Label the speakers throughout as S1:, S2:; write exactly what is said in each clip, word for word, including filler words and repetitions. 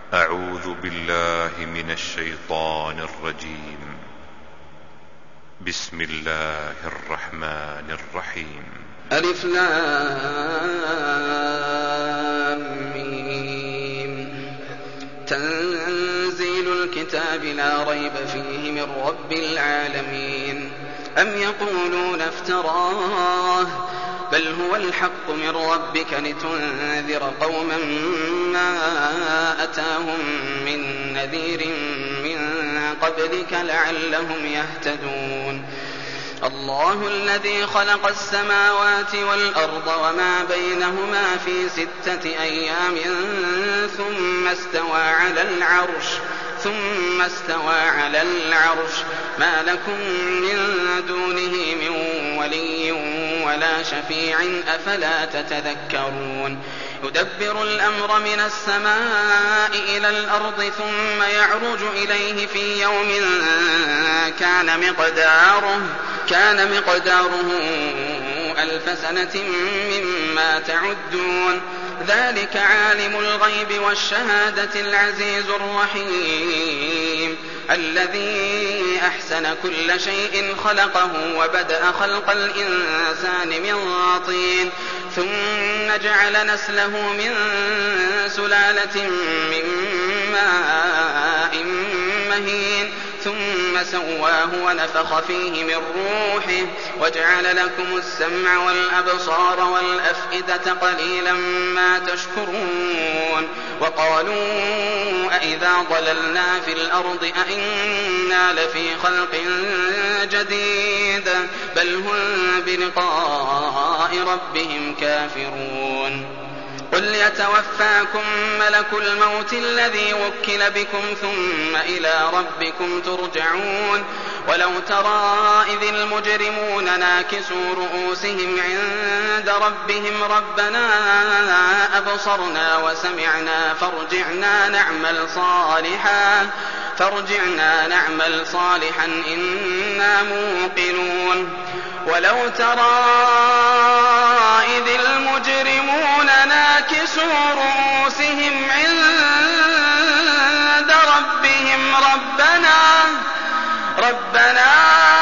S1: أعوذ بالله من الشيطان الرجيم. بسم الله الرحمن الرحيم.
S2: ألف لام ميم. تنزيل الكتاب لا ريب فيه من رب العالمين. أم يقولون افتراه بل هو الحق من ربك لتنذر قوما ما أتاهم من نذير من قبلك لعلهم يهتدون. الله الذي خلق السماوات والأرض وما بينهما في ستة أيام ثم استوى على العرش ثم استوى على العرش ما لكم من دونه من ولي ولا شفيع أفلا تتذكرون. يدبر الأمر من السماء إلى الأرض ثم يعرج إليه في يوم كان مقداره كان مقداره ألف سنة مما تعدون. ذلك عالم الغيب والشهادة العزيز الرحيم الذي أحسن كل شيء خلقه وبدأ خلق الإنسان من طين ثم جعل نسله من سلالة من ماء مهين ثم سواه ونفخ فيه من روحه وجعل لكم السمع والأبصار والأفئدة قليلا ما تشكرون. وقالوا أئذا ضللنا في الأرض أئنا لفي خلق جديد بل هم بلقاء ربهم كافرون. قل يتوفاكم ملك الموت الذي وكل بكم ثم إلى ربكم ترجعون. ولو ترى إذ المجرمون ناكسوا رؤوسهم عند ربهم ربنا أبصرنا وسمعنا فارجعنا نعمل صالحا فارجعنا نعمل صالحا إنا موقنون. ولو ترى إذ المجرمون ناكسوا رؤوسهم عند ربهم ربنا ربنا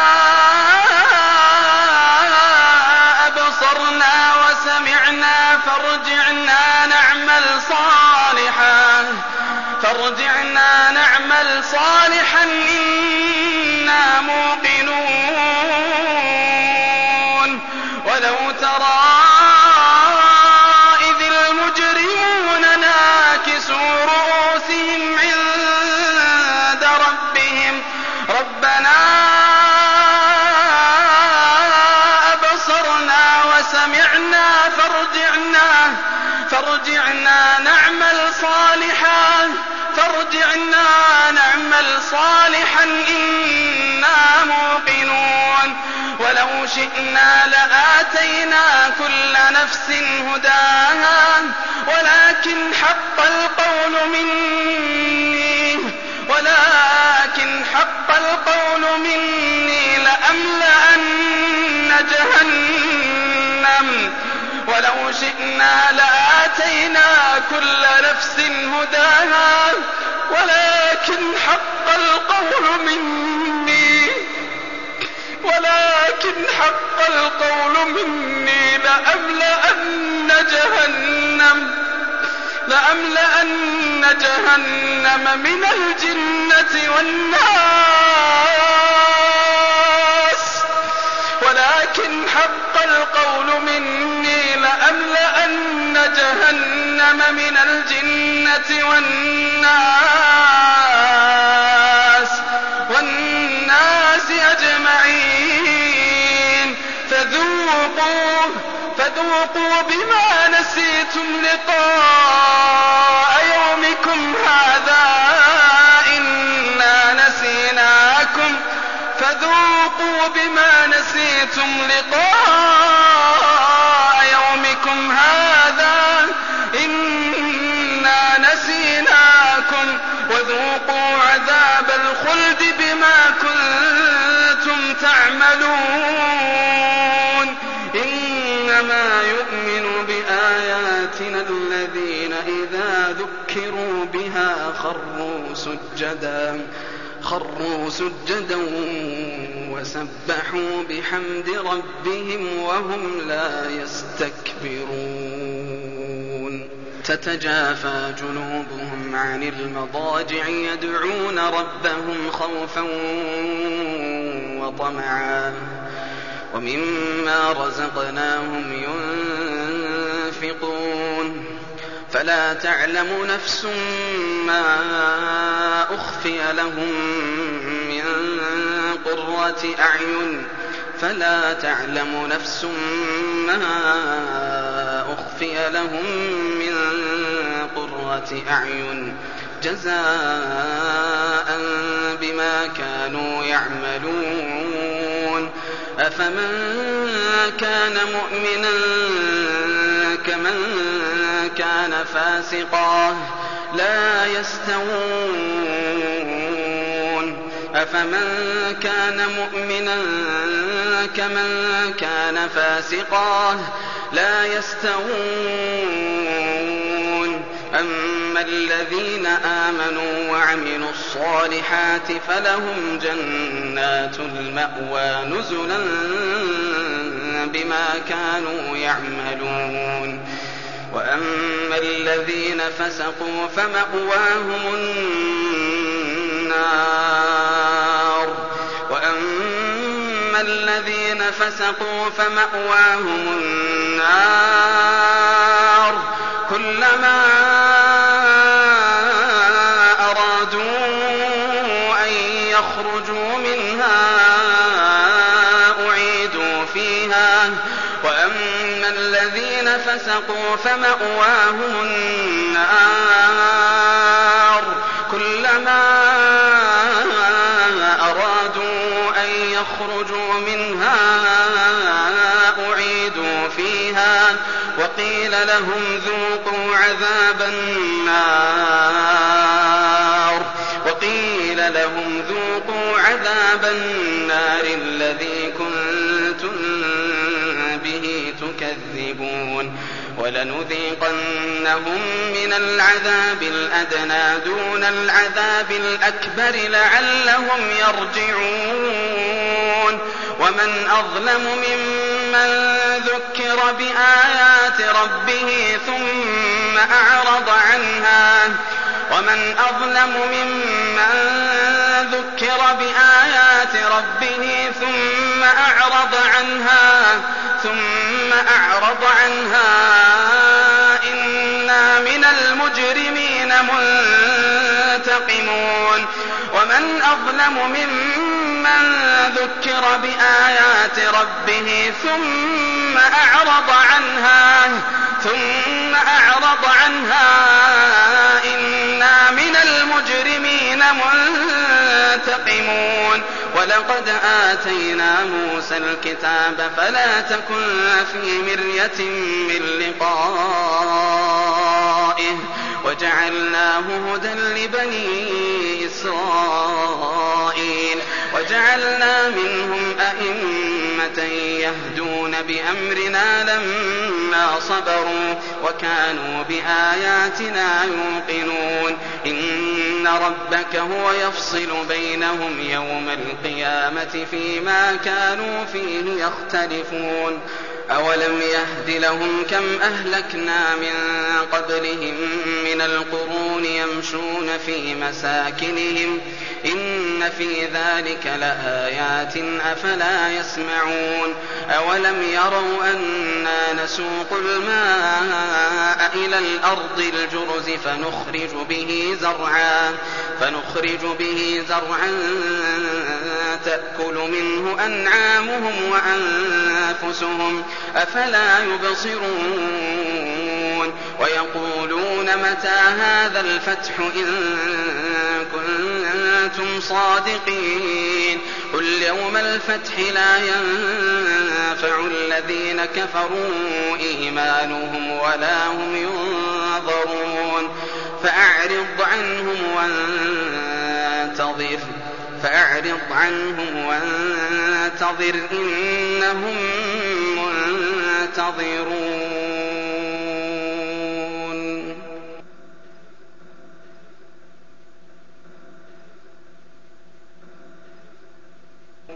S2: أبصرنا وسمعنا فارجعنا نعمل صالحا فارجعنا نعمل صالحا إنا موقنون. ولو ترى إذ المجرمون ناكسوا رؤوسهم عند ربهم ربنا أبصرنا وسمعنا فارجعنا فارجعنا نعمل صالحا فارجعنا نعمل صالحا إنا موقنون. ولو شئنا لآتينا كل نفس هداها ولكن حق القول مني ولكن حق القول مني لأملأن جهنم ولو شئنا لآتينا كل نفس هداها ولكن حق القول مني ولكن حق القول مني لأملأن جهنم لأملأن جهنم من الجنة والناس ولكن حق القول مني لأملأن جهنم من الجنة والناس والناس أجمعين. فذوقوا فذوقوا بما نسيتم لقاء يومكم هذا إنا نسيناكم فذوقوا بما نسيتم لقاء يومكم هذا إنا نسيناكم وذوقوا عذاب الخلد بما كنتم تعملون. إنما يؤمن بآياتنا الذين إذا ذكروا ذكروا بها خروا سجدا خروا سجدا وسبحوا بحمد ربهم وهم لا يستكبرون تتجافى جنوبهم عن المضاجع يدعون ربهم خوفا وطمعا ومما رزقناهم ينفقون فلا تعلم نفس ما أخفي لهم من قرة أعين فلا تعلم نفس ما أخفي لهم من قرة أعين جزاء بما كانوا يعملون أفمن كان مؤمنا كمن كان فاسقا لا يستوون أفمن كان مؤمنا كمن كان فاسقا لا يستوون أما الذين آمنوا وعملوا الصالحات فلهم جنات المأوى نزلا بما كانوا يعملون وأما الذين فسقوا فمأواهم النار وأما الذين فسقوا فمأواهم النار كلما أرادوا أن يخرجوا منها أعيدوا فيها وأما الذين فسقوا فمأواهم النار كلما أرادوا أن يخرجوا منها أعيدوا فيها وقيل لهم ذوقوا عذاب النار وقيل لهم ذوقوا عذاب النار الذي كنتم به تكذبون ولنذيقنهم من العذاب الأدنى دون العذاب الأكبر لعلهم يرجعون ومن أظلم ممن ذكر بآيات ربه ثم أعرض عنها ومن أظلم ممن ذكر بآيات ربه ثم أعرض عنها ثم أعرض عنها إنا من المجرمين منتقمون ومن أظلم ممن ذكر بآيات ربه ثم أعرض عنها ثم أعرض عنها إنا من المجرمين منتقمون ولقد آتينا موسى الكتاب فلا تكن في مرية من لقائه وجعلناه هدى لبني إسرائيل وجعلنا منهم أئمة يهدون بأمرنا لما صبروا وكانوا بآياتنا يوقنون إن ربك هو يفصل بينهم يوم القيامة فيما كانوا فيه يختلفون أولم يهد لهم كم أهلكنا من قبلهم من القرون يمشون في مساكنهم إن في ذلك لآيات أفلا يسمعون أولم يروا أنا نسوق الماء إلى الأرض الجرز فنخرج به زرعا فنخرج به زرعا تأكل منه أنعامهم وأنفسهم أفلا يبصرون ويقولون متى هذا الفتح إن كنتم صادقين قل يوم الفتح لا ينفع الذين كفروا إيمانهم ولا هم ينظرون فأعرض عنهم وانتظر فأعرض عنهم وانتظر إنهم منتظرون